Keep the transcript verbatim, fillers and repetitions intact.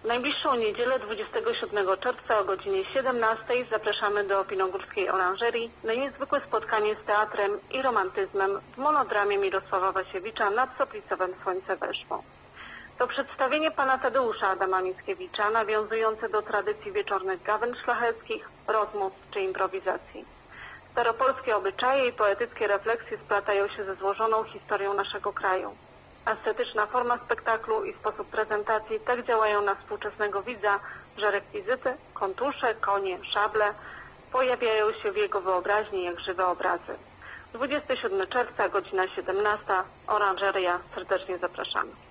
najbliższą niedzielę dwudziestego siódmego czerwca o godzinie siedemnastej zapraszamy do Opinogórskiej Oranżerii na niezwykłe spotkanie z teatrem i romantyzmem w monodramie Mirosława Wasiewicza Nad Soplicowem Słońce weszło. To przedstawienie pana Tadeusza Adama Mickiewicza nawiązujące do tradycji wieczornych gawęd szlacheckich, rozmów czy improwizacji. Staropolskie obyczaje i poetyckie refleksje splatają się ze złożoną historią naszego kraju. Estetyczna forma spektaklu i sposób prezentacji tak działają na współczesnego widza, że rekwizyty, kontusze, konie, szable pojawiają się w jego wyobraźni jak żywe obrazy. dwudziestego siódmego czerwca, godzina siedemnasta, Oranżeria, serdecznie zapraszamy.